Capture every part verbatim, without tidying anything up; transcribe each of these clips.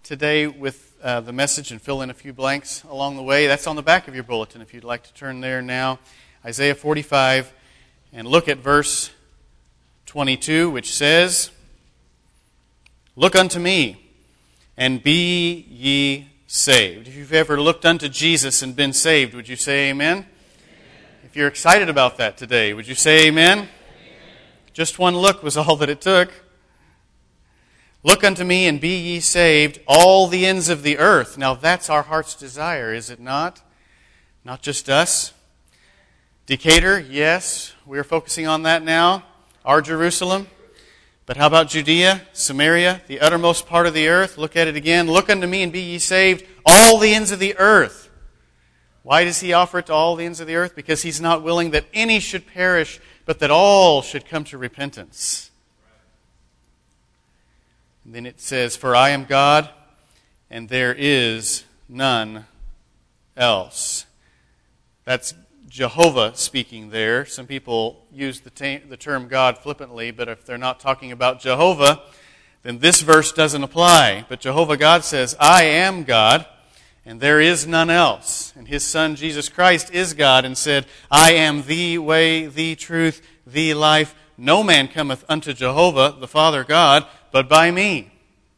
today with uh, the message and fill in a few blanks along the way. That's on the back of your bulletin if you'd like to turn there now. Isaiah forty-five, and look at verse twenty-two, which says, "Look unto me, and be ye saved." If you've ever looked unto Jesus and been saved, would you say amen? Amen. If you're excited about that today, would you say amen? Amen. Just one look was all that it took. "Look unto me, and be ye saved, all the ends of the earth." Now that's our heart's desire, is it not? Not just us. Decatur, yes, we're focusing on that now. Our Jerusalem. But how about Judea, Samaria, the uttermost part of the earth? Look at it again. "Look unto me, and be ye saved, all the ends of the earth." Why does he offer it to all the ends of the earth? Because he's not willing that any should perish, but that all should come to repentance. And then it says, "For I am God, and there is none else." That's Jehovah speaking there. Some people use the, ta- the term God flippantly, but if they're not talking about Jehovah, then this verse doesn't apply. But Jehovah God says, "I am God, and there is none else." And His Son, Jesus Christ, is God and said, "I am the way, the truth, the life. No man cometh unto Jehovah, the Father God, but by me."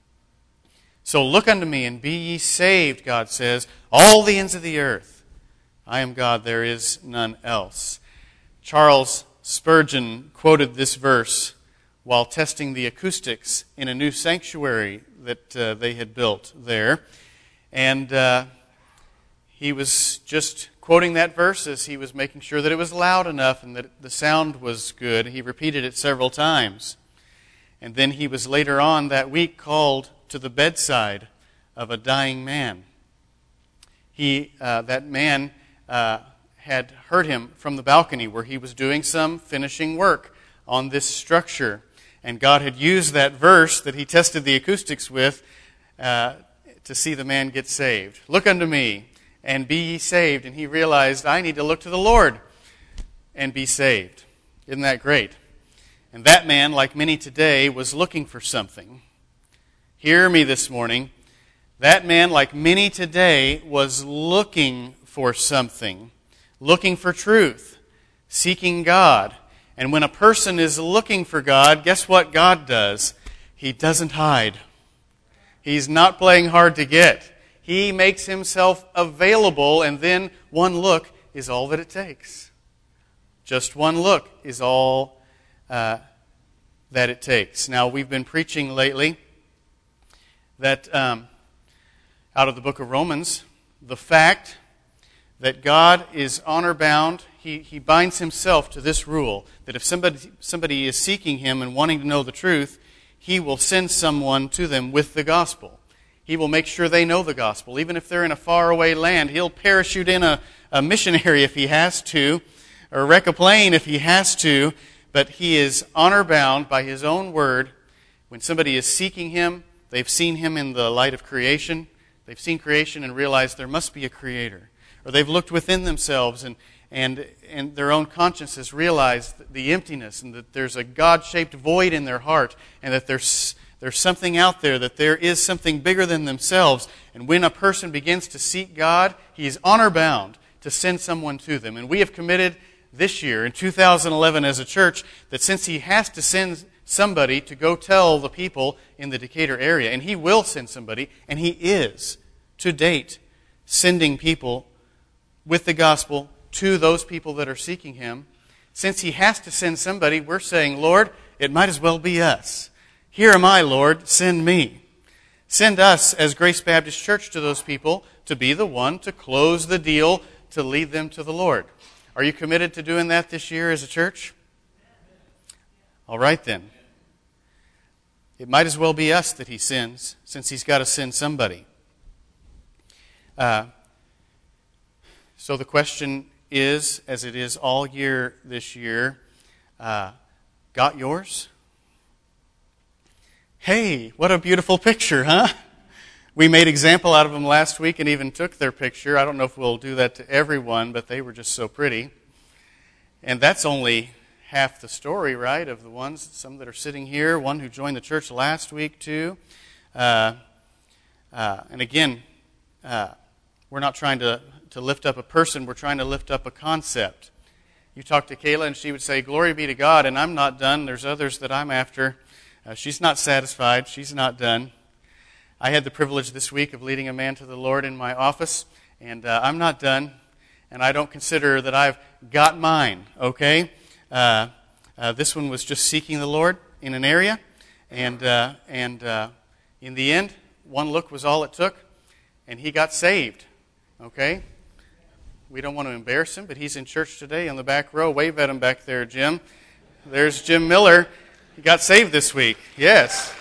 So look unto me, and be ye saved, God says, all the ends of the earth. I am God, there is none else. Charles Spurgeon quoted this verse while testing the acoustics in a new sanctuary that uh, they had built there. And uh, he was just quoting that verse as he was making sure that it was loud enough and that the sound was good. He repeated it several times. And then he was later on that week called to the bedside of a dying man. He, uh, that man uh, had heard him from the balcony where he was doing some finishing work on this structure. And God had used that verse that he tested the acoustics with uh, to see the man get saved. "Look unto me, and be ye saved." And he realized, I need to look to the Lord and be saved. Isn't that great? And that man, like many today, was looking for something. Hear me this morning. That man, like many today, was looking for something. Looking for truth. Seeking God. And when a person is looking for God, guess what God does? He doesn't hide. He's not playing hard to get. He makes himself available, and then one look is all that it takes. Just one look is all uh, that it takes. Now, we've been preaching lately that um, out of the book of Romans, the fact that God is honor-bound, he, he binds himself to this rule, that if somebody, somebody is seeking him and wanting to know the truth, he will send someone to them with the gospel. He will make sure they know the gospel. Even if they're in a faraway land, he'll parachute in a, a missionary if he has to, or wreck a plane if he has to, but he is honor-bound by his own word. When somebody is seeking him, they've seen him in the light of creation. They've seen creation and realized there must be a creator. Or they've looked within themselves and and, and their own conscience has realized the emptiness and that there's a God-shaped void in their heart and that there's, there's something out there, that there is something bigger than themselves. And when a person begins to seek God, he is honor-bound to send someone to them. And we have committed this year, in two thousand eleven as a church, that since he has to send somebody to go tell the people in the Decatur area, and he will send somebody, and he is, to date, sending people with the gospel to those people that are seeking him. Since he has to send somebody, we're saying, Lord, it might as well be us. Here am I, Lord, send me. Send us as Grace Baptist Church to those people to be the one to close the deal, to lead them to the Lord. Are you committed to doing that this year as a church? All right then. It might as well be us that he sends, since he's got to send somebody. Uh, so the question is, as it is all year this year, uh, got yours? Hey, what a beautiful picture, huh? We made example out of them last week and even took their picture. I don't know if we'll do that to everyone, but they were just so pretty. And that's only half the story, right, of the ones, some that are sitting here, one who joined the church last week too. Uh, Uh, and again, uh, we're not trying to, to lift up a person. We're trying to lift up a concept. You talk to Kayla, and she would say, "Glory be to God," and I'm not done. There's others that I'm after. Uh, she's not satisfied. She's not done. I had the privilege this week of leading a man to the Lord in my office, and uh, I'm not done, and I don't consider that I've got mine, okay? Uh, uh, this one was just seeking the Lord in an area, and uh, and uh, in the end, one look was all it took, and he got saved, okay? We don't want to embarrass him, but he's in church today on the back row. Wave at him back there, Jim. There's Jim Miller. He got saved this week. Yes.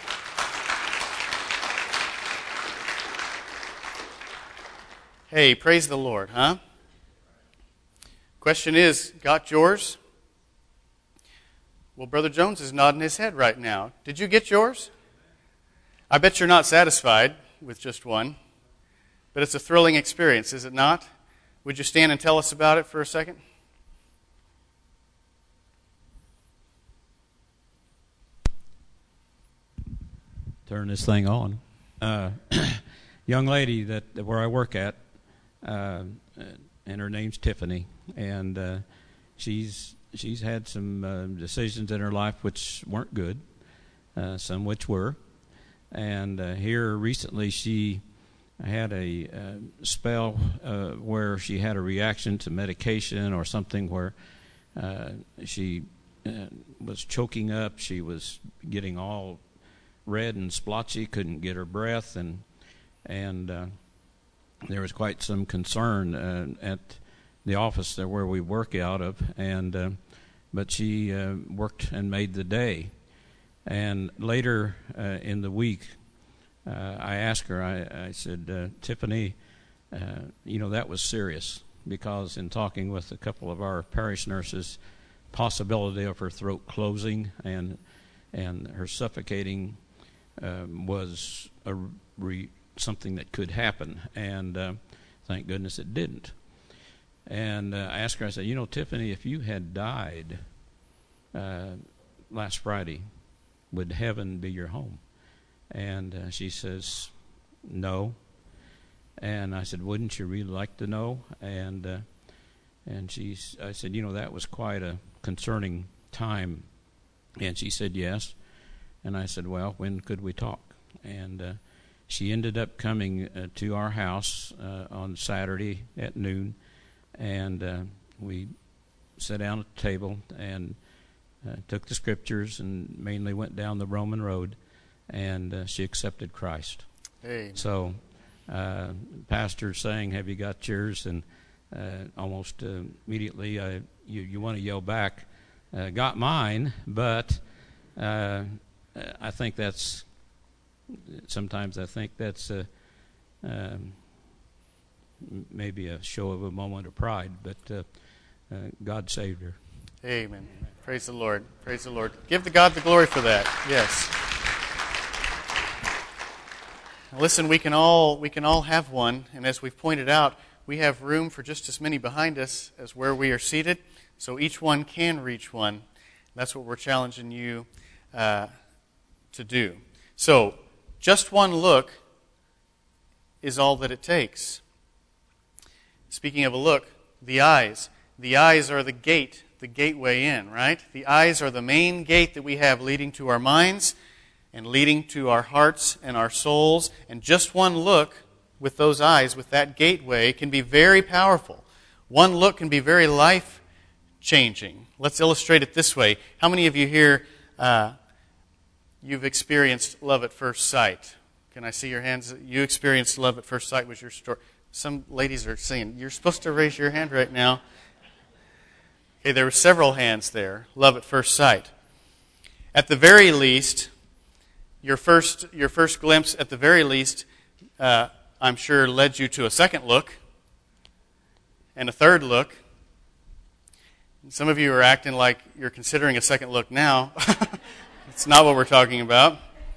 Hey, praise the Lord, huh? Question is, got yours? Well, Brother Jones is nodding his head right now. Did you get yours? I bet you're not satisfied with just one, but it's a thrilling experience, is it not? Would you stand and tell us about it for a second? Turn this thing on. Uh, young lady that where I work at, uh, and her name's Tiffany, and uh, she's she's had some uh, decisions in her life which weren't good, uh, some which were, and uh, here recently she had a uh, spell uh, where she had a reaction to medication or something where uh, she uh, was choking up. She was getting all red and splotchy, couldn't get her breath, and and uh, there was quite some concern uh, at the office there where we work out of, and uh, but she uh, worked and made the day. And later uh, in the week, Uh, I asked her, I, I said, uh, Tiffany, uh, you know, that was serious, because in talking with a couple of our parish nurses, possibility of her throat closing and and her suffocating um, was a re, something that could happen, and uh, thank goodness it didn't. And uh, I asked her, I said, you know, Tiffany, if you had died uh, last Friday, would heaven be your home? And uh, she says, no. And I said, wouldn't you really like to know? And uh, and she, I said, you know, that was quite a concerning time. And she said, yes. And I said, well, when could we talk? And uh, she ended up coming uh, to our house uh, on Saturday at noon. And uh, we sat down at the table and uh, took the scriptures and mainly went down the Roman road. And uh, she accepted Christ. Hey. So, uh, pastor saying, "Have you got yours?" And uh, almost uh, immediately, uh, you you want to yell back, uh, "Got mine!" But uh, I think that's sometimes I think that's a, um, maybe a show of a moment of pride. But uh, uh, God saved her. Amen. Praise the Lord. Praise the Lord. Give the God the glory for that. Yes. Listen, we can all we can all have one, and as we've pointed out, we have room for just as many behind us as where we are seated, so each one can reach one. That's what we're challenging you uh, to do. So, just one look is all that it takes. Speaking of a look, the eyes. The eyes are the gate, the gateway in, right? The eyes are the main gate that we have leading to our minds and leading to our hearts and our souls. And just one look with those eyes, with that gateway, can be very powerful. One look can be very life-changing. Let's illustrate it this way. How many of you here, uh, you've experienced love at first sight? Can I see your hands? You experienced love at first sight was your story. Some ladies are saying, you're supposed to raise your hand right now. Okay, there were several hands there. Love at first sight. At the very least, Your first, your first glimpse, at the very least, uh, I'm sure, led you to a second look and a third look. And some of you are acting like you're considering a second look now. It's not what we're talking about.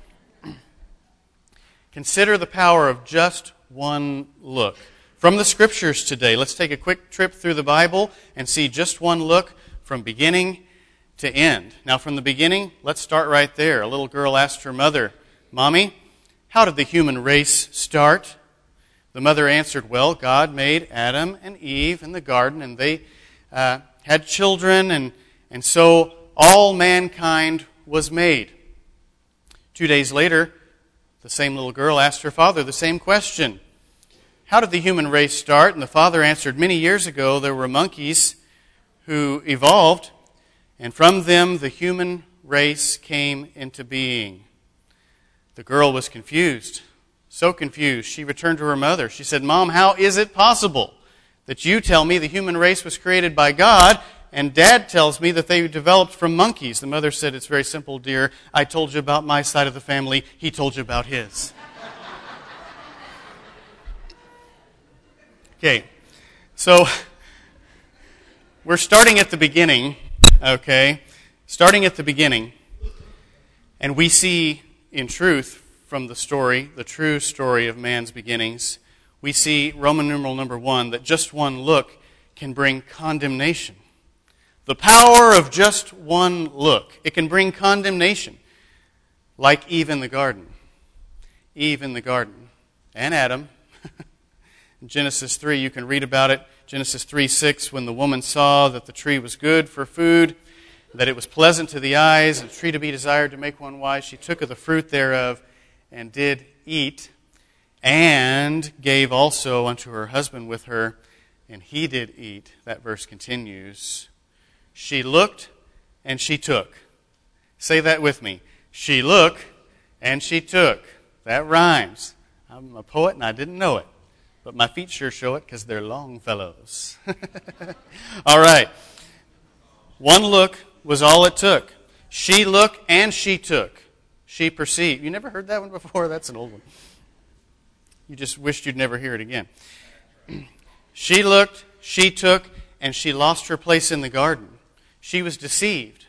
Consider the power of just one look. From the Scriptures today, let's take a quick trip through the Bible and see just one look from beginning to end. Now, from the beginning, let's start right there. A little girl asked her mother, "Mommy, how did the human race start? The mother answered, well, God made Adam and Eve in the garden, and they uh, had children, and, and so all mankind was made. Two days later, the same little girl asked her father the same question. How did the human race start? And the father answered, many years ago there were monkeys who evolved, and from them the human race came into being. The girl was confused, so confused. She returned to her mother. She said, Mom, how is it possible that you tell me the human race was created by God, and Dad tells me that they developed from monkeys? The mother said, it's very simple, dear. I told you about my side of the family. He told you about his. Okay, so we're starting at the beginning, okay? Starting at the beginning, and we see, in truth, from the story, the true story of man's beginnings, we see, Roman numeral number one, that just one look can bring condemnation. The power of just one look. It can bring condemnation, like Eve in the garden. Eve in the garden. And Adam. In Genesis three, you can read about it. Genesis three six, when the woman saw that the tree was good for food, that it was pleasant to the eyes, and a tree to be desired to make one wise, she took of the fruit thereof and did eat, and gave also unto her husband with her, and he did eat. That verse continues. She looked and she took. Say that with me. She looked and she took. That rhymes. I'm a poet and I didn't know it. But my feet sure show it because they're long fellows. All right. One look was all it took. She looked and she took. She perceived. You never heard that one before? That's an old one. You just wished you'd never hear it again. She looked, she took, and she lost her place in the garden. She was deceived.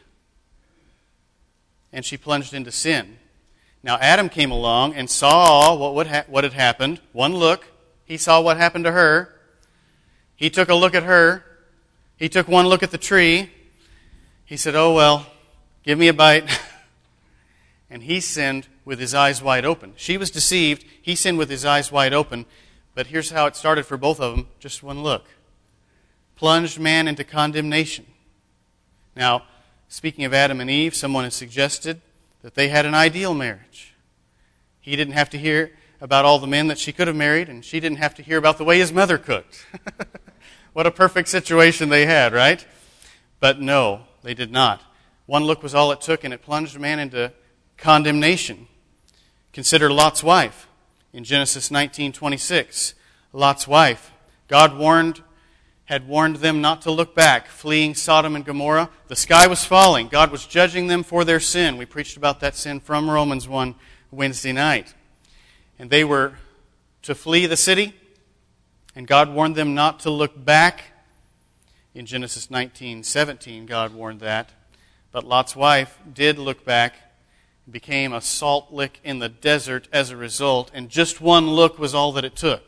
And she plunged into sin. Now Adam came along and saw what would ha- what had happened. One look. He saw what happened to her. He took a look at her. He took one look at the tree. He said, oh, well, give me a bite. And he sinned with his eyes wide open. She was deceived. He sinned with his eyes wide open. But here's how it started for both of them. Just one look. Plunged man into condemnation. Now, speaking of Adam and Eve, someone has suggested that they had an ideal marriage. He didn't have to hear about all the men that she could have married, and she didn't have to hear about the way his mother cooked. What a perfect situation they had, right? But no, they did not. One look was all it took, and it plunged man into condemnation. Consider Lot's wife in Genesis nineteen twenty-six. Lot's wife. God warned, had warned them not to look back, fleeing Sodom and Gomorrah. The sky was falling. God was judging them for their sin. We preached about that sin from Romans one Wednesday night. And they were to flee the city, and God warned them not to look back. In Genesis nineteen seventeen, God warned that. But Lot's wife did look back, became a salt lick in the desert as a result, and just one look was all that it took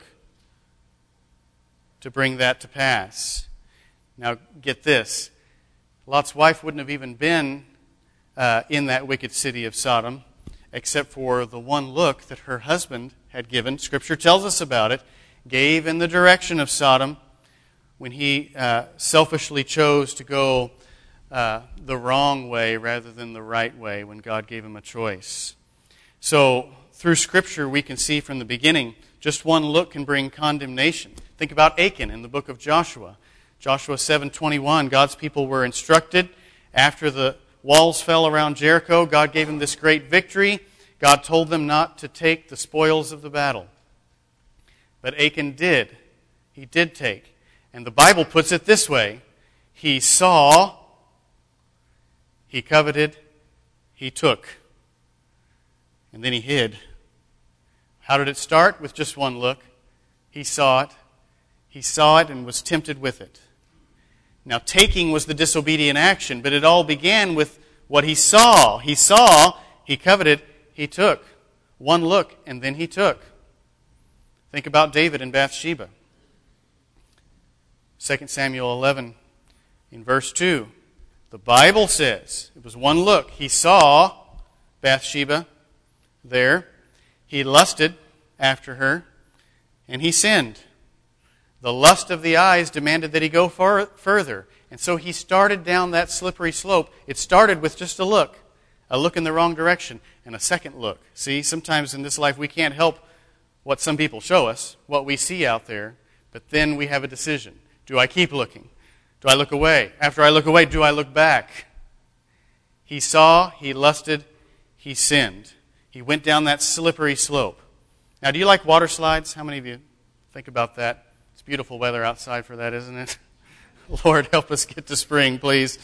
to bring that to pass. Now, get this. Lot's wife wouldn't have even been uh, in that wicked city of Sodom, except for the one look that her husband had given. Scripture tells us about it. Gave in the direction of Sodom when he uh, selfishly chose to go uh, the wrong way rather than the right way when God gave him a choice. So, through Scripture, we can see from the beginning, just one look can bring condemnation. Think about Achan in the book of Joshua. Joshua seven twenty-one, God's people were instructed after the walls fell around Jericho. God gave them this great victory. God told them not to take the spoils of the battle. But Achan did. He did take. And the Bible puts it this way. He saw, he coveted, he took. And then he hid. How did it start? With just one look. He saw it. He saw it and was tempted with it. Now, taking was the disobedient action, but it all began with what he saw. He saw, he coveted, he took. One look, and then he took. Think about David and Bathsheba. Second Samuel eleven, in verse two, the Bible says, it was one look. He saw Bathsheba there, He lusted after her, and he sinned. The lust of the eyes demanded that he go far further. And so he started down that slippery slope. It started with just a look, a look in the wrong direction, and a second look. See, sometimes in this life we can't help what some people show us, what we see out there, but then we have a decision. Do I keep looking? Do I look away? After I look away, do I look back? He saw, he lusted, he sinned. He went down that slippery slope. Now, do you like water slides? How many of you think about that? It's beautiful weather outside for that, isn't it? Lord, help us get to spring, please.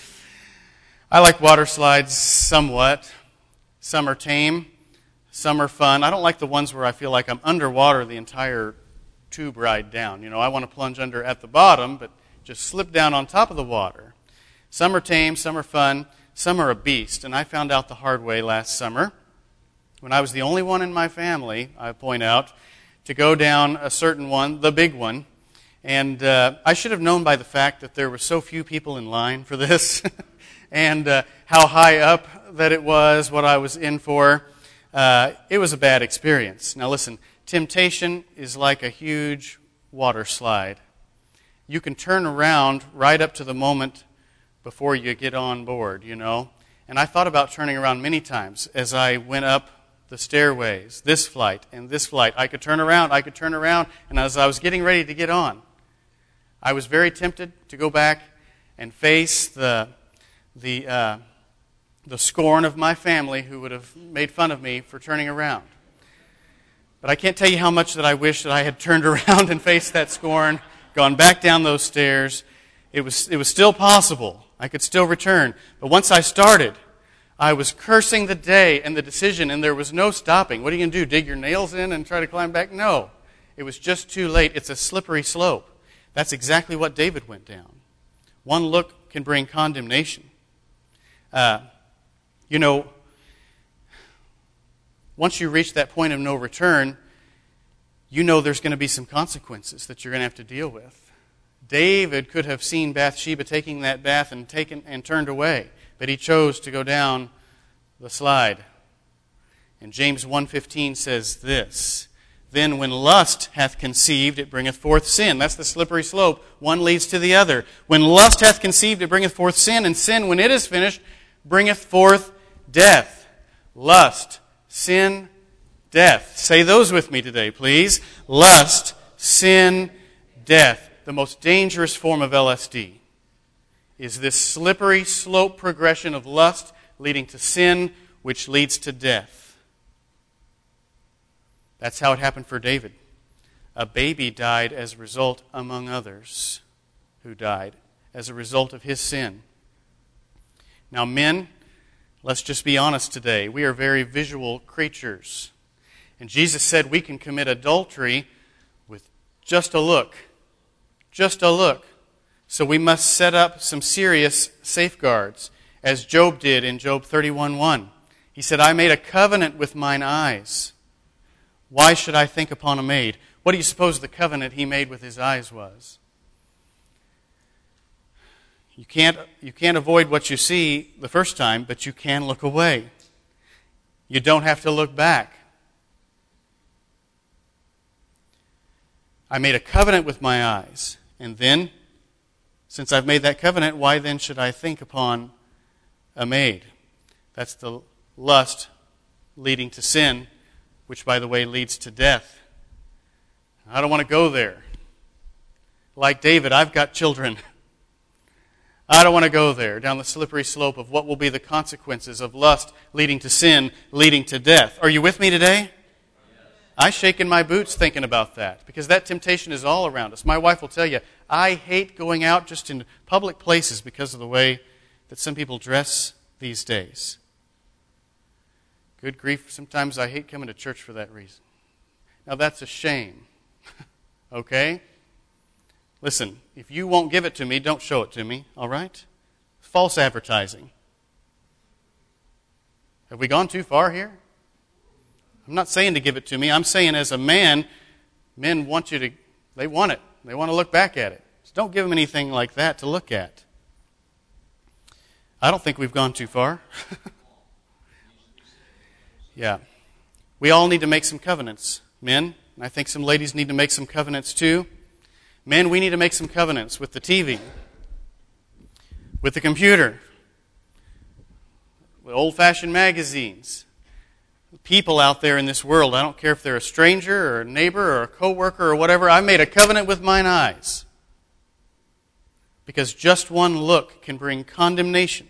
I like water slides somewhat. Some are tame. Some are fun. I don't like the ones where I feel like I'm underwater the entire tube ride down. You know, I want to plunge under at the bottom, but just slip down on top of the water. Some are tame. Some are fun. Some are a beast. And I found out the hard way last summer when I was the only one in my family, I point out, to go down a certain one, the big one. And uh, I should have known by the fact that there were so few people in line for this and uh, how high up that it was, what I was in for. Uh, it was a bad experience. Now listen, temptation is like a huge water slide. You can turn around right up to the moment before you get on board, you know. And I thought about turning around many times as I went up the stairways, this flight and this flight. I could turn around, I could turn around, and as I was getting ready to get on, I was very tempted to go back and face the the uh, the scorn of my family who would have made fun of me for turning around. But I can't tell you how much that I wish that I had turned around and faced that scorn, gone back down those stairs. It was it was still possible. I could still return. But once I started, I was cursing the day and the decision, and there was no stopping. What are you going to do, dig your nails in and try to climb back? No. It was just too late. It's a slippery slope. That's exactly what David went down. One look can bring condemnation. Uh, you know, once you reach that point of no return, you know there's going to be some consequences that you're going to have to deal with. David could have seen Bathsheba taking that bath and taken and turned away, but he chose to go down the slide. And James one fifteen says this, "Then when lust hath conceived, it bringeth forth sin." That's the slippery slope. One leads to the other. When lust hath conceived, it bringeth forth sin. And sin, when it is finished, bringeth forth death. Lust, sin, death. Say those with me today, please. Lust, sin, death. The most dangerous form of L S D is this slippery slope progression of lust leading to sin, which leads to death. That's how it happened for David. A baby died as a result, among others, who died as a result of his sin. Now, men, let's just be honest today. We are very visual creatures. And Jesus said we can commit adultery with just a look. Just a look. So we must set up some serious safeguards, as Job did in Job thirty-one one. He said, "I made a covenant with mine eyes. Why should I think upon a maid?" What do you suppose the covenant he made with his eyes was? You can't, you can't avoid what you see the first time, but you can look away. You don't have to look back. I made a covenant with my eyes. And then, since I've made that covenant, why then should I think upon a maid? That's the lust leading to sin, which, by the way, leads to death. I don't want to go there. Like David, I've got children. I don't want to go there, down the slippery slope of what will be the consequences of lust leading to sin, leading to death. Are you with me today? I shake in my boots thinking about that, because that temptation is all around us. My wife will tell you, I hate going out just in public places because of the way that some people dress these days. Good grief, sometimes I hate coming to church for that reason. Now that's a shame. Okay? Listen, if you won't give it to me, don't show it to me, all right? False advertising. Have we gone too far here? I'm not saying to give it to me. I'm saying as a man, men want you to, they want it. They want to look back at it. So don't give them anything like that to look at. I don't think we've gone too far. Yeah. We all need to make some covenants, men. And I think some ladies need to make some covenants too. Men, we need to make some covenants with the T V, with the computer, with old-fashioned magazines. People out there in this world, I don't care if they're a stranger or a neighbor or a coworker or whatever, I made a covenant with mine eyes. Because just one look can bring condemnation.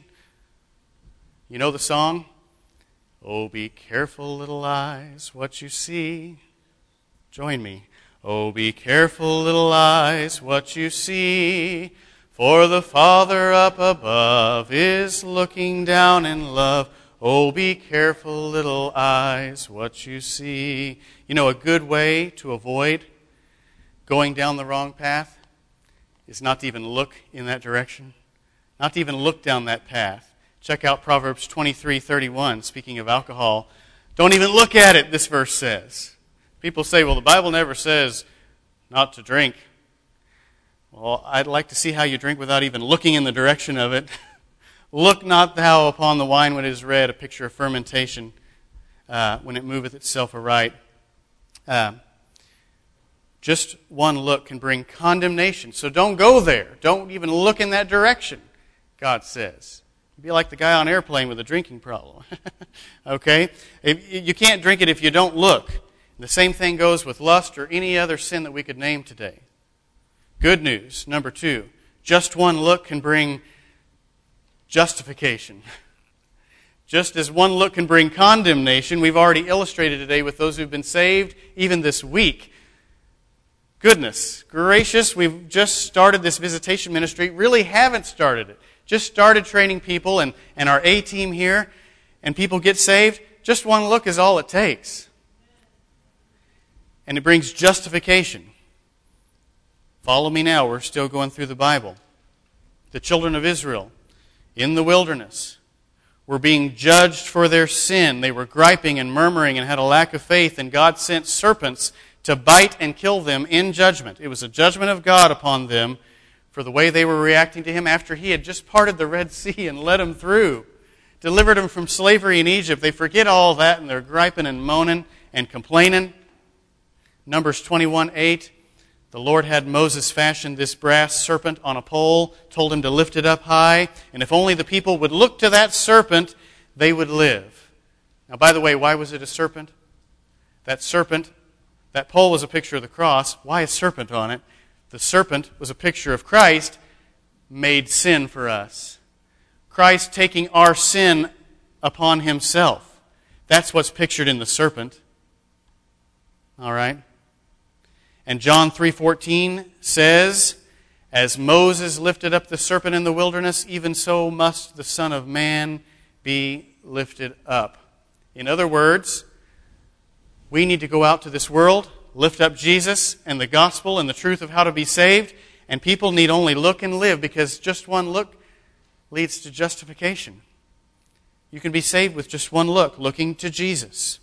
You know the song? Oh, be careful, little eyes, what you see. Join me. Oh, be careful, little eyes, what you see. For the Father up above is looking down in love. Oh, be careful, little eyes, what you see. You know, a good way to avoid going down the wrong path is not to even look in that direction, not to even look down that path. Check out Proverbs twenty-three thirty-one, speaking of alcohol. Don't even look at it, this verse says. People say, well, the Bible never says not to drink. Well, I'd like to see how you drink without even looking in the direction of it. Look not thou upon the wine when it is red, a picture of fermentation, uh, when it moveth itself aright. Uh, just one look can bring condemnation. So don't go there. Don't even look in that direction, God says. You'd be like the guy on airplane with a drinking problem. Okay? If, you can't drink it if you don't look. The same thing goes with lust or any other sin that we could name today. Good news, number two. Just one look can bring justification. Just as one look can bring condemnation, we've already illustrated today with those who've been saved, even this week. Goodness gracious, we've just started this visitation ministry. Really haven't started it. Just started training people and, and our A-team here, and people get saved. Just one look is all it takes. And it brings justification. Follow me now. We're still going through the Bible. The children of Israel in the wilderness were being judged for their sin. They were griping and murmuring and had a lack of faith, and God sent serpents to bite and kill them in judgment. It was a judgment of God upon them for the way they were reacting to Him after He had just parted the Red Sea and led them through, delivered them from slavery in Egypt. They forget all that, and they're griping and moaning and complaining. Numbers twenty-one eight, the Lord had Moses fashion this brass serpent on a pole, told him to lift it up high, and if only the people would look to that serpent, they would live. Now, by the way, why was it a serpent? That serpent, that pole was a picture of the cross. Why a serpent on it? The serpent was a picture of Christ made sin for us. Christ taking our sin upon Himself. That's what's pictured in the serpent. All right? And John three fourteen says, as Moses lifted up the serpent in the wilderness, even so must the Son of Man be lifted up. In other words, we need to go out to this world, lift up Jesus and the gospel and the truth of how to be saved, and people need only look and live, because just one look leads to justification. You can be saved with just one look, looking to Jesus.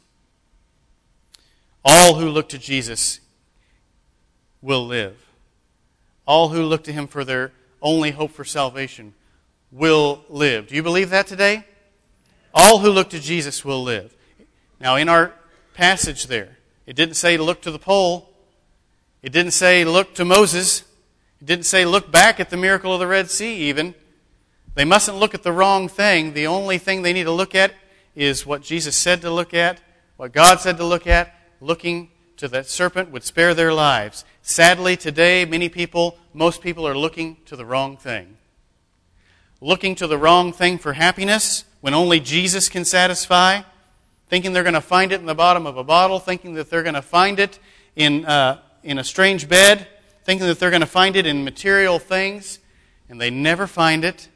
All who look to Jesus will live. All who look to Him for their only hope for salvation will live. Do you believe that today? All who look to Jesus will live. Now, in our passage there, it didn't say look to the pole. It didn't say look to Moses. It didn't say look back at the miracle of the Red Sea even. They mustn't look at the wrong thing. The only thing they need to look at is what Jesus said to look at, what God said to look at. Looking to that serpent would spare their lives. Sadly, today, many people, most people are looking to the wrong thing. Looking to the wrong thing for happiness when only Jesus can satisfy. Thinking they're going to find it in the bottom of a bottle. Thinking that they're going to find it in, uh, in a strange bed. Thinking that they're going to find it in material things. And they never find it.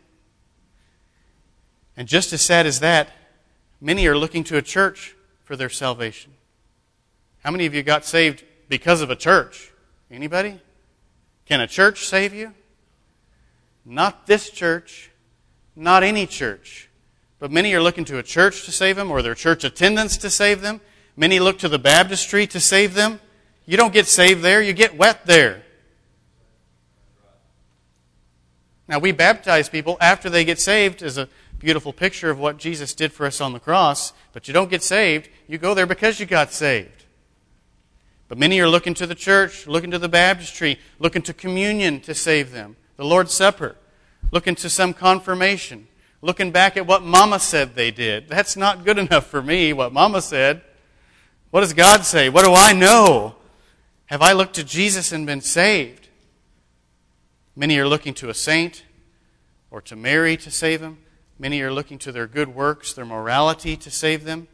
And just as sad as that, many are looking to a church for their salvation. How many of you got saved because of a church? Anybody? Can a church save you? Not this church. Not any church. But many are looking to a church to save them, or their church attendance to save them. Many look to the baptistry to save them. You don't get saved there, you get wet there. Now, we baptize people after they get saved as a beautiful picture of what Jesus did for us on the cross, but you don't get saved. You go there because you got saved. But many are looking to the church, looking to the baptistry, looking to communion to save them, the Lord's Supper, looking to some confirmation, looking back at what Mama said they did. That's not good enough for me, what Mama said. What does God say? What do I know? Have I looked to Jesus and been saved? Many are looking to a saint or to Mary to save them. Many are looking to their good works, their morality to save them.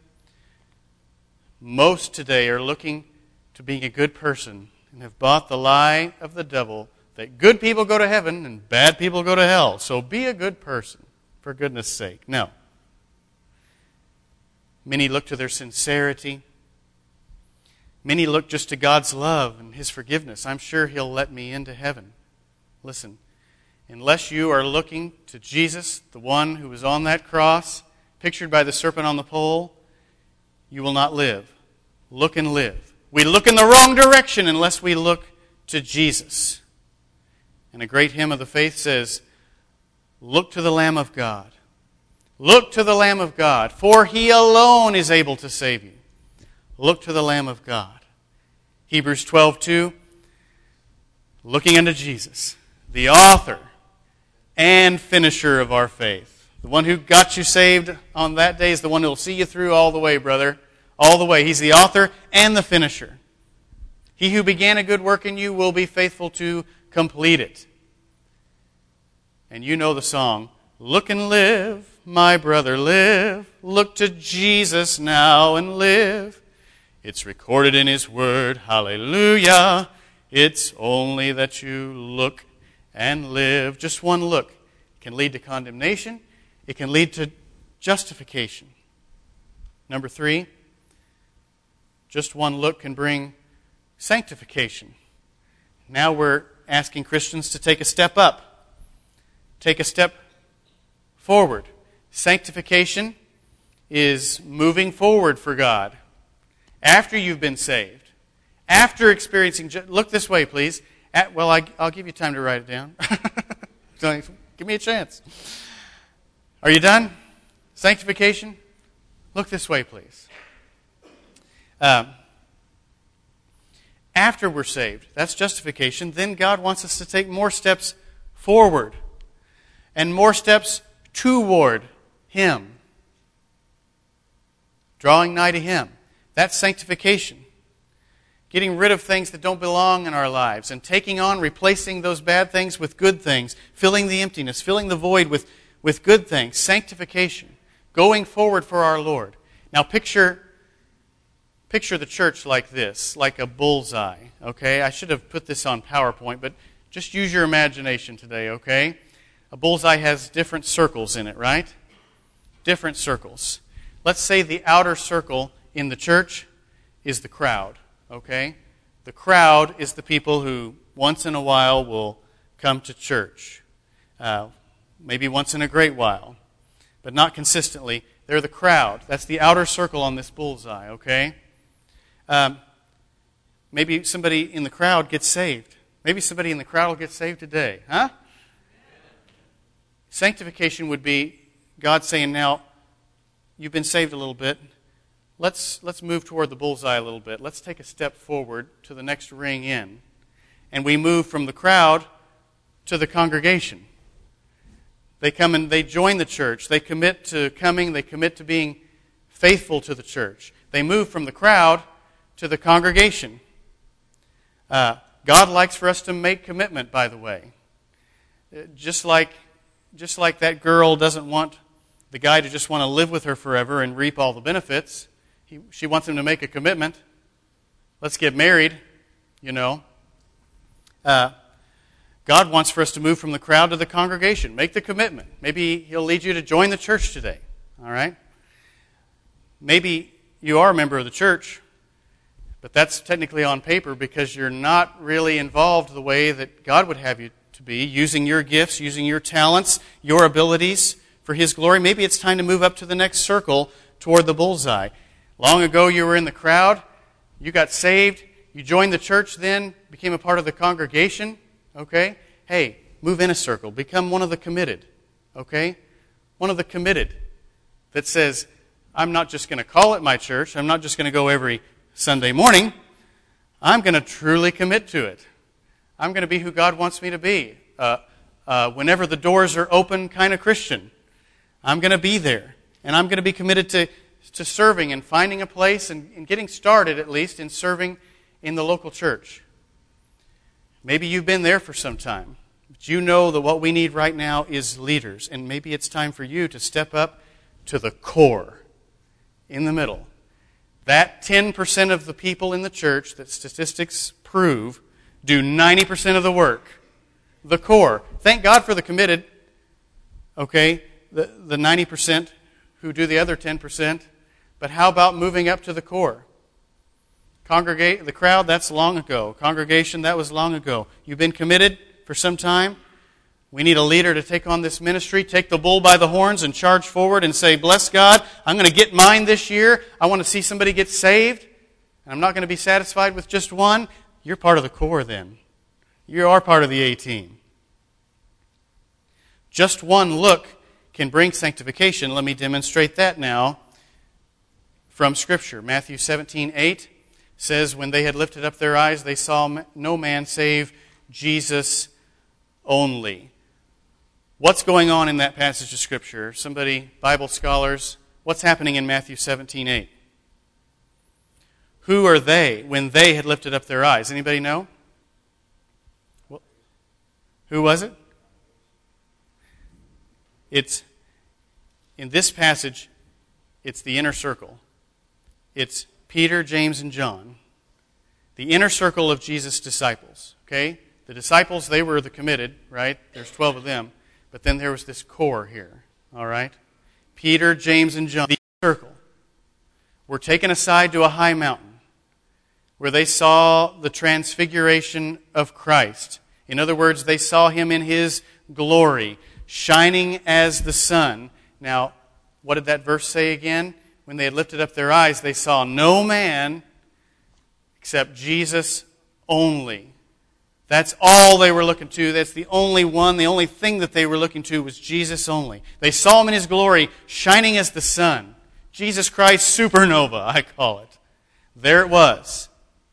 Most today are looking to being a good person and have bought the lie of the devil that good people go to heaven and bad people go to hell. So be a good person, for goodness sake. No. Many look to their sincerity. Many look just to God's love and His forgiveness. I'm sure He'll let me into heaven. Listen, unless you are looking to Jesus, the one who was on that cross, pictured by the serpent on the pole, you will not live. Look and live. We look in the wrong direction unless we look to Jesus. And a great hymn of the faith says, look to the Lamb of God. Look to the Lamb of God, for He alone is able to save you. Look to the Lamb of God. Hebrews twelve two, looking unto Jesus, the author and finisher of our faith. The one who got you saved on that day is the one who will see you through all the way, brother. All the way. He's the author and the finisher. He who began a good work in you will be faithful to complete it. And you know the song, look and live, my brother, live. Look to Jesus now and live. It's recorded in His Word, hallelujah. It's only that you look and live. Just one look can lead to condemnation. It can lead to justification. Number three, just one look can bring sanctification. Now we're asking Christians to take a step up, take a step forward. Sanctification is moving forward for God. After you've been saved, after experiencing, look this way, please. At, well, I, I'll give you time to write it down. Give me a chance. Are you done? Sanctification? Look this way, please. Um, after we're saved, that's justification, then God wants us to take more steps forward and more steps toward Him. Drawing nigh to Him. That's sanctification. Getting rid of things that don't belong in our lives and taking on, replacing those bad things with good things, filling the emptiness, filling the void with, with good things. Sanctification. Going forward for our Lord. Now picture, picture the church like this, like a bullseye. Okay? I should have put this on PowerPoint, but just use your imagination today, okay? A bullseye has different circles in it, right? Different circles. Let's say the outer circle in the church is the crowd, okay? The crowd is the people who once in a while will come to church. Uh, maybe once in a great while, but not consistently. They're the crowd. That's the outer circle on this bullseye, okay? Um, maybe somebody in the crowd gets saved. Maybe somebody in the crowd will get saved today, huh? Sanctification would be God saying, now, you've been saved a little bit. Let's, let's move toward the bullseye a little bit. Let's take a step forward to the next ring in. And we move from the crowd to the congregation. They come and they join the church. They commit to coming. They commit to being faithful to the church. They move from the crowd to the congregation. Uh, God likes for us to make commitment, by the way. Just like, just like that girl doesn't want the guy to just want to live with her forever and reap all the benefits. He, she wants him to make a commitment. Let's get married, you know. Uh, God wants for us to move from the crowd to the congregation. Make the commitment. Maybe He'll lead you to join the church today. All right? Maybe you are a member of the church, but that's technically on paper because you're not really involved the way that God would have you to be, using your gifts, using your talents, your abilities for His glory. Maybe it's time to move up to the next circle toward the bullseye. Long ago you were in the crowd, you got saved, you joined the church then, became a part of the congregation, okay? Hey, move in a circle, become one of the committed, okay? one of the committed that says, I'm not just going to call it my church. I'm not just going to go every Sunday morning. I'm going to truly commit to it. I'm going to be who God wants me to be. Uh, uh, whenever the doors are open, kind of Christian. I'm going to be there. And I'm going to be committed to, to serving and finding a place and, and getting started, at least, in serving in the local church. Maybe you've been there for some time. But you know that what we need right now is leaders. And maybe it's time for you to step up to the core, in the middle. That ten percent of the people in the church that statistics prove do ninety percent of the work. The core. Thank God for the committed. Okay, the, the ninety percent who do the other ten percent. But how about moving up to the core? Congregate, the crowd, that's long ago. Congregation, that was long ago. You've been committed for some time. We need a leader to take on this ministry, take the bull by the horns and charge forward and say, bless God, I'm going to get mine this year. I want to see somebody get saved. And I'm not going to be satisfied with just one. You're part of the core then. You are part of the A-team. Just one look can bring sanctification. Let me demonstrate that now from Scripture. Matthew seventeen eight says, when they had lifted up their eyes, they saw no man save Jesus only. What's going on in that passage of Scripture? Somebody, Bible scholars, what's happening in Matthew seventeen eight? Who are they when they had lifted up their eyes? Anybody know? Well, who was it? It's, in this passage, it's the inner circle. It's Peter, James, and John. The inner circle of Jesus' disciples. Okay? The disciples, they were the committed, right? There's twelve of them. But then there was this core here. All right? Peter, James, and John. The inner circle were taken aside to a high mountain where they saw the transfiguration of Christ. In other words, they saw Him in His glory, shining as the sun. Now, what did that verse say again? When they had lifted up their eyes, they saw no man except Jesus only. That's all they were looking to. That's the only one, the only thing that they were looking to was Jesus only. They saw Him in His glory, shining as the sun. Jesus Christ supernova, I call it. There it was.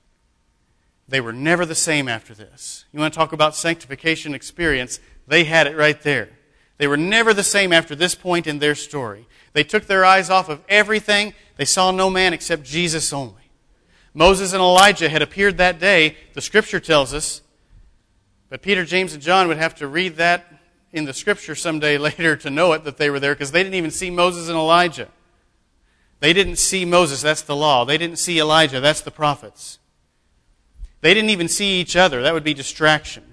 They were never the same after this. You want to talk about sanctification experience? They had it right there. They were never the same after this point in their story. They took their eyes off of everything. They saw no man except Jesus only. Moses and Elijah had appeared that day, the Scripture tells us. But Peter, James, and John would have to read that in the Scripture someday later to know it, that they were there, because they didn't even see Moses and Elijah. They didn't see Moses, that's the law. They didn't see Elijah, that's the prophets. They didn't even see each other. That would be distraction.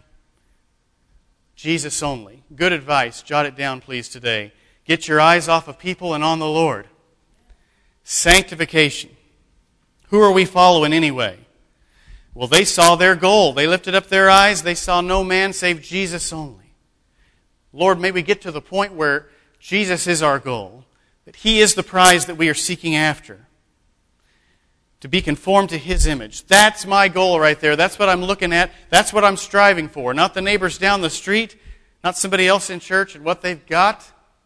Jesus only. Good advice. Jot it down, please, today. Get your eyes off of people and on the Lord. Sanctification. Who are we following anyway? Well, they saw their goal. They lifted up their eyes. They saw no man save Jesus only. Lord, may we get to the point where Jesus is our goal, that He is the prize that we are seeking after. To be conformed to His image. That's my goal right there. That's what I'm looking at. That's what I'm striving for. Not the neighbors down the street. Not somebody else in church and what they've got.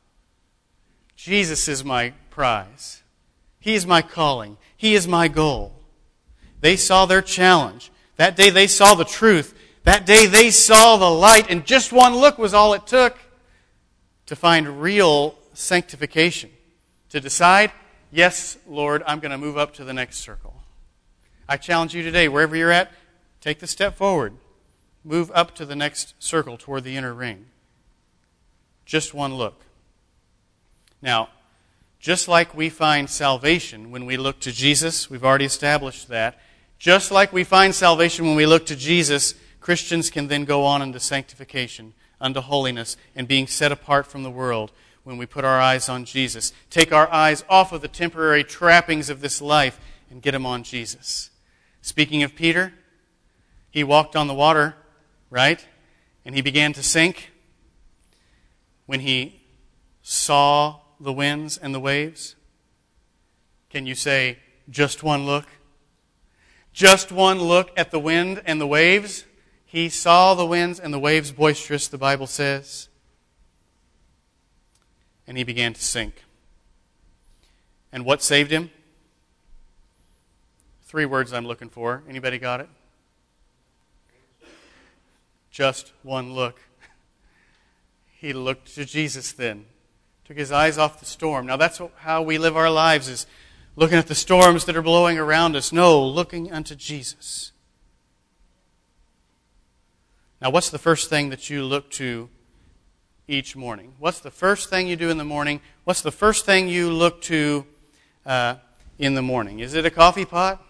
Jesus is my prize. He is my calling. He is my goal. They saw their challenge. That day they saw the truth. That day they saw the light. And just one look was all it took to find real sanctification. To decide, yes, Lord, I'm going to move up to the next circle. I challenge you today, wherever you're at, take the step forward. Move up to the next circle toward the inner ring. Just one look. Now, just like we find salvation when we look to Jesus, we've already established that. Just like we find salvation when we look to Jesus, Christians can then go on into sanctification, unto holiness, and being set apart from the world when we put our eyes on Jesus. Take our eyes off of the temporary trappings of this life and get them on Jesus. Speaking of Peter, he walked on the water, right? And he began to sink when he saw the winds and the waves. Can you say, just one look? Just one look at the wind and the waves? He saw the winds and the waves boisterous, the Bible says. and he began to sink. And what saved him? Three words I'm looking for. Anybody got it? Just one look. He looked to Jesus then. Took his eyes off the storm. Now that's how we live our lives, is looking at the storms that are blowing around us. No, looking unto Jesus. Now what's the first thing that you look to each morning? What's the first thing you do in the morning? What's the first thing you look to uh, in the morning? Is it a coffee pot?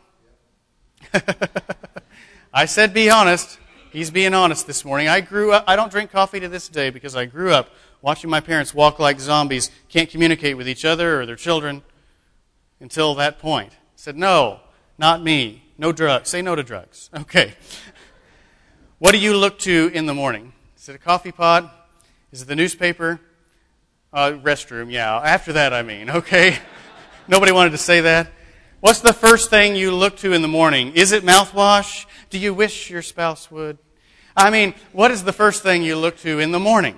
I said be honest. He's being honest this morning. I grew up, I don't drink coffee to this day because I grew up watching my parents walk like zombies, can't communicate with each other or their children until that point. I said, no, not me. No drugs. Say no to drugs. Okay. What do you look to in the morning? Is it a coffee pot? Is it the newspaper? Uh, restroom, yeah. After that, I mean, okay? Nobody wanted to say that. What's the first thing you look to in the morning? Is it mouthwash? Do you wish your spouse would? I mean, what is the first thing you look to in the morning?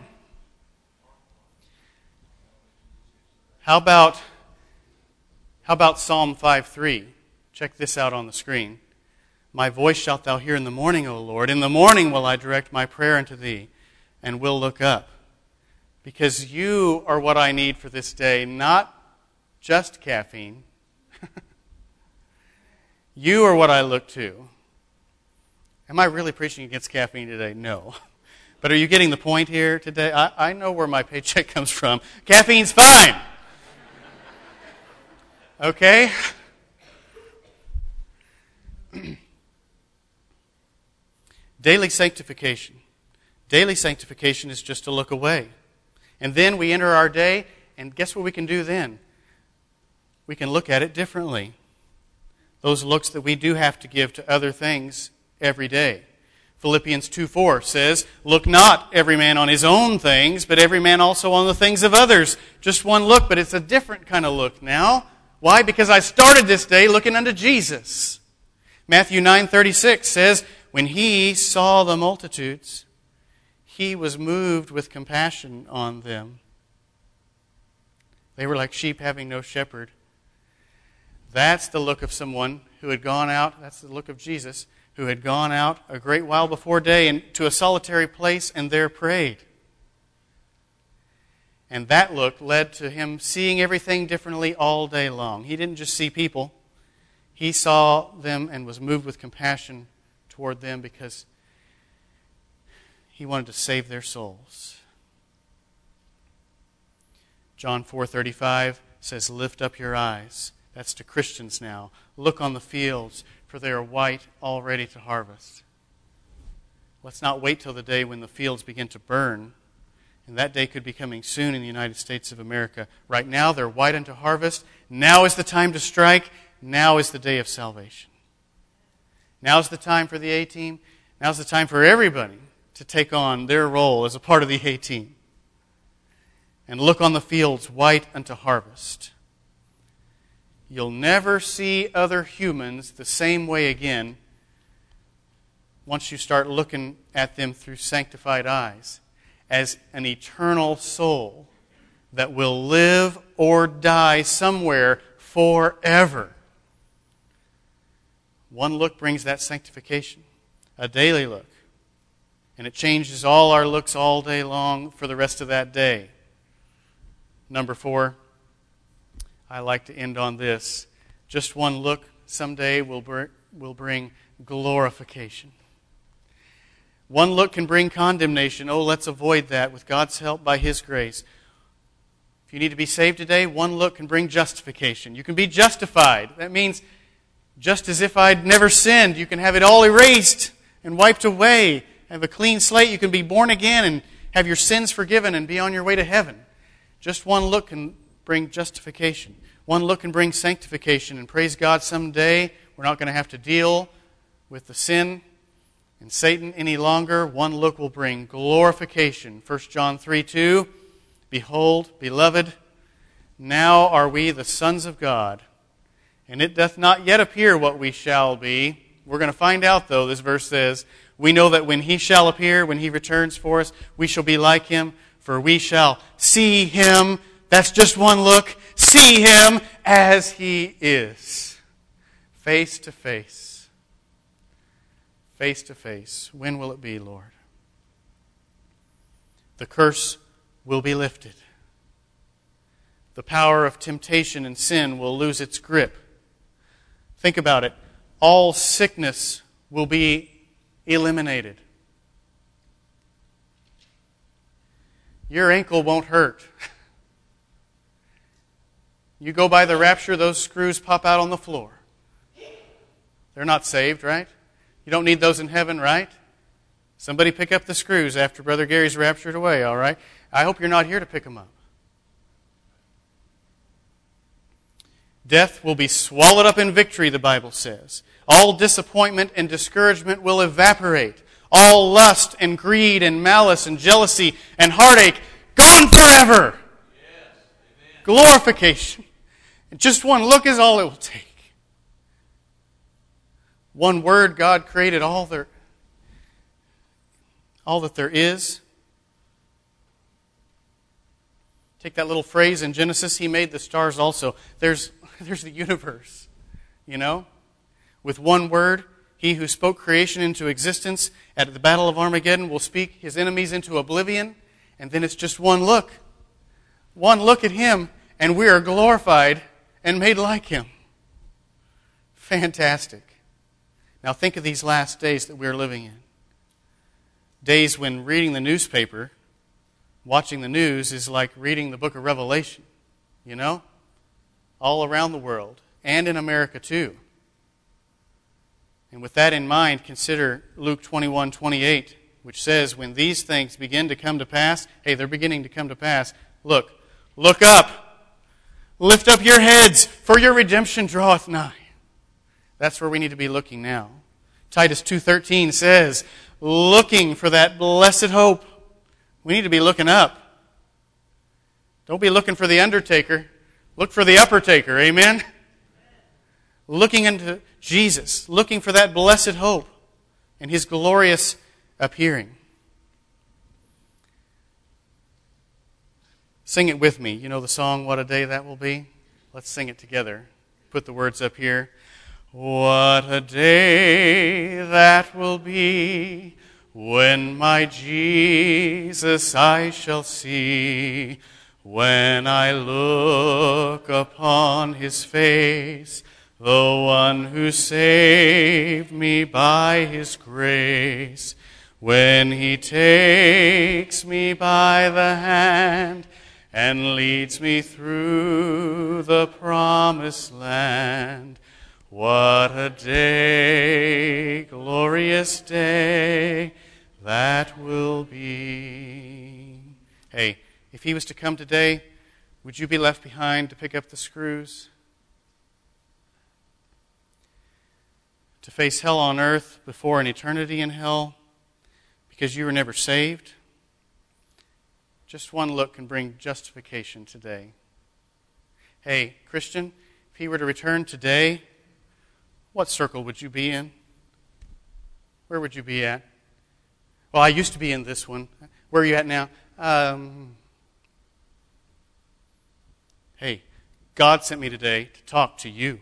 How about, how about Psalm five three? Check this out on the screen. My voice shalt thou hear in the morning, O Lord. In the morning will I direct my prayer unto thee, and will look up. Because you are what I need for this day, not just caffeine. You are what I look to. Am I really preaching against caffeine today? No. But are you getting the point here today? I, I know where my paycheck comes from. Caffeine's fine. Okay? Daily sanctification. Daily sanctification is just to look away. And then we enter our day, and guess what we can do then? We can look at it differently. Those looks that we do have to give to other things every day. Philippians two four says, look not every man on his own things, but every man also on the things of others. Just one look, but it's a different kind of look now. Why? Because I started this day looking unto Jesus. Matthew nine thirty-six says, when he saw the multitudes, he was moved with compassion on them. They were like sheep having no shepherd. That's the look of someone who had gone out, that's the look of Jesus, who had gone out a great while before day and to a solitary place and there prayed. And that look led to him seeing everything differently all day long. He didn't just see people. He saw them and was moved with compassion toward them because he wanted to save their souls. John four thirty-five says, lift up your eyes. That's to Christians now. Look on the fields, for they are white, all ready to harvest. Let's not wait till the day when the fields begin to burn. And that day could be coming soon in the United States of America. Right now, they're white unto harvest. Now is the time to strike. Now is the day of salvation. Now is the time for the A-team. Now is the time for everybody to take on their role as a part of the A-team. And look on the fields white unto harvest. You'll never see other humans the same way again once you start looking at them through sanctified eyes as an eternal soul that will live or die somewhere forever. One look brings that sanctification, a daily look. And it changes all our looks all day long for the rest of that day. Number four, I like to end on this. Just one look someday will br- will bring glorification. One look can bring condemnation. Oh, let's avoid that with God's help by His grace. If you need to be saved today, one look can bring justification. You can be justified. That means just as if I'd never sinned, you can have it all erased and wiped away. Have a clean slate. You can be born again and have your sins forgiven and be on your way to heaven. Just one look can bring justification. One look can bring sanctification. And praise God, someday we're not going to have to deal with the sin and Satan any longer. One look will bring glorification. First John three two, behold, beloved, now are we the sons of God, and it doth not yet appear what we shall be. We're going to find out, though, this verse says, we know that when He shall appear, when He returns for us, we shall be like Him, for we shall see Him That's just one look. See Him as He is. Face to face. Face to face. When will it be, Lord? The curse will be lifted. The power of temptation and sin will lose its grip. Think about it. All sickness will be eliminated. Your ankle won't hurt. You go by the rapture, those screws pop out on the floor. They're not saved, right? You don't need those in heaven, right? Somebody pick up the screws after Brother Gary's raptured away, all right? I hope you're not here to pick them up. Death will be swallowed up in victory, the Bible says. All disappointment and discouragement will evaporate. All lust and greed and malice and jealousy and heartache gone forever. Yes. Glorification. And just one look is all it will take. One word, God created all there, all that there is. Take that little phrase in Genesis, He made the stars also. There's, there's the universe, you know? With one word, He who spoke creation into existence at the Battle of Armageddon will speak His enemies into oblivion, and then it's just one look. One look at Him, and we are glorified and made like Him. Fantastic. Now think of these last days that we're living in. Days when reading the newspaper, watching the news is like reading the book of Revelation, you know? All around the world, and in America too. And with that in mind, consider Luke twenty-one twenty-eight, which says, when these things begin to come to pass, hey, they're beginning to come to pass, look, look up, lift up your heads, for your redemption draweth nigh. That's where we need to be looking now. Titus two thirteen says, looking for that blessed hope. We need to be looking up. Don't be looking for the undertaker. Look for the upper taker. Amen? Looking into Jesus. Looking for that blessed hope and His glorious appearing. Sing it with me. You know the song, What a Day That Will Be? Let's sing it together. Put the words up here. What a day that will be when my Jesus I shall see, when I look upon His face, the one who saved me by His grace, when He takes me by the hand and leads me through the promised land. What a day, glorious day that will be. Hey, if He was to come today, would you be left behind to pick up the screws? To face hell on earth before an eternity in hell because you were never saved? Just one look can bring justification today. Hey, Christian, if He were to return today, what circle would you be in? Where would you be at? Well, I used to be in this one. Where are you at now? Um, hey, God sent me today to talk to you.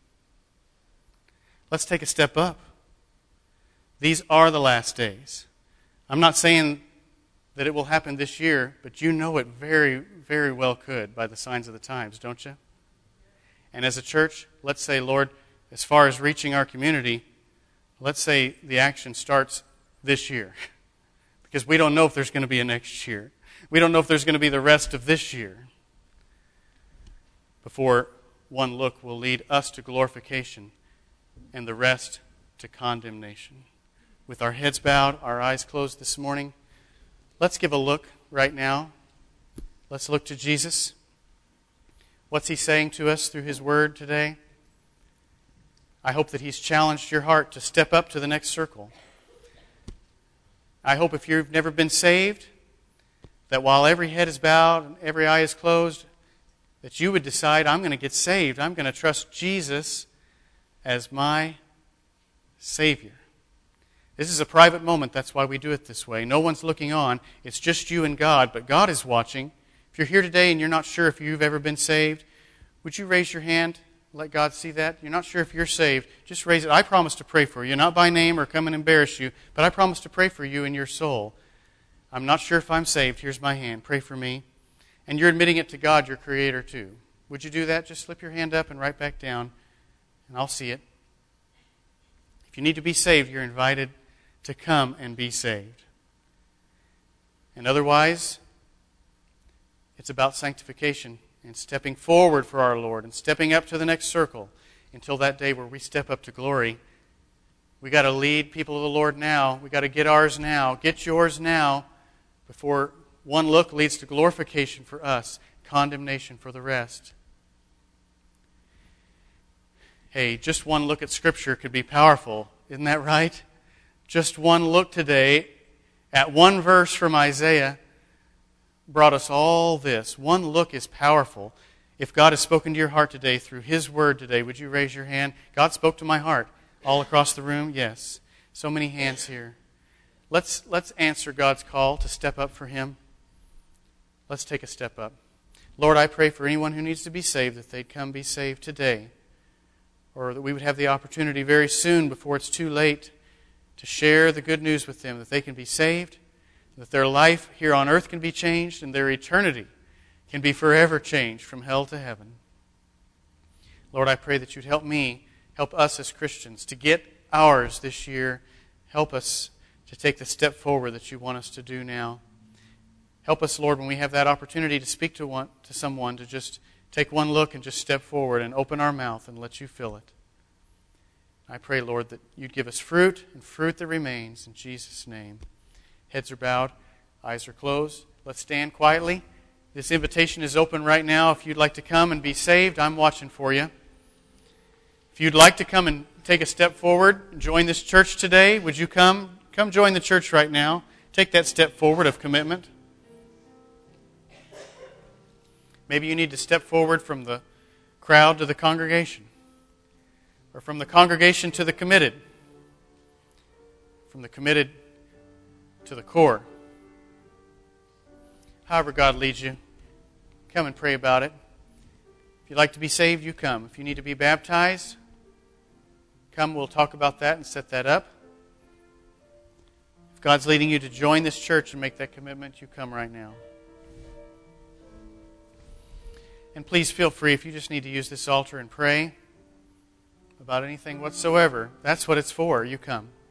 Let's take a step up. These are the last days. I'm not saying that it will happen this year, but you know it very, very well could by the signs of the times, don't you? And as a church, let's say, Lord, as far as reaching our community, let's say the action starts this year. Because we don't know if there's going to be a next year. We don't know if there's going to be the rest of this year. Before one look will lead us to glorification and the rest to condemnation. With our heads bowed, our eyes closed this morning, let's give a look right now. Let's look to Jesus. What's He saying to us through His Word today? I hope that He's challenged your heart to step up to the next circle. I hope if you've never been saved, that while every head is bowed and every eye is closed, that you would decide, I'm going to get saved. I'm going to trust Jesus as my Savior. This is a private moment. That's why we do it this way. No one's looking on. It's just you and God. But God is watching. If you're here today and you're not sure if you've ever been saved, would you raise your hand? Let God see that. You're not sure if you're saved. Just raise it. I promise to pray for you. Not by name or come and embarrass you, but I promise to pray for you in your soul. I'm not sure if I'm saved. Here's my hand. Pray for me. And you're admitting it to God, your Creator, too. Would you do that? Just slip your hand up and right back down, and I'll see it. If you need to be saved, you're invited to come and be saved. And otherwise, it's about sanctification and stepping forward for our Lord and stepping up to the next circle until that day where we step up to glory. We got to lead people of the Lord now. We got to get ours now. Get yours now before one look leads to glorification for us, condemnation for the rest. Hey, just one look at Scripture could be powerful. Isn't that right? Just one look today at one verse from Isaiah brought us all this. One look is powerful. If God has spoken to your heart today through His Word today, would you raise your hand? God spoke to my heart. All across the room? Yes. So many hands here. Let's, let's answer God's call to step up for Him. Let's take a step up. Lord, I pray for anyone who needs to be saved that they'd come be saved today. Or that we would have the opportunity very soon before it's too late to share the good news with them, that they can be saved, that their life here on earth can be changed, and their eternity can be forever changed from hell to heaven. Lord, I pray that you'd help me, help us as Christians to get ours this year. Help us to take the step forward that you want us to do now. Help us, Lord, when we have that opportunity to speak to one, to someone, to just take one look and just step forward and open our mouth and let you fill it. I pray, Lord, that you'd give us fruit and fruit that remains in Jesus' name. Heads are bowed, eyes are closed. Let's stand quietly. This invitation is open right now. If you'd like to come and be saved, I'm watching for you. If you'd like to come and take a step forward and join this church today, would you come? Come join the church right now. Take that step forward of commitment. Maybe you need to step forward from the crowd to the congregation, or from the congregation to the committed, from the committed to the core. However God leads you, come and pray about it. If you'd like to be saved, you come. If you need to be baptized, come, we'll talk about that and set that up. If God's leading you to join this church and make that commitment, you come right now. And please feel free, if you just need to use this altar and pray about anything whatsoever, that's what it's for. You come.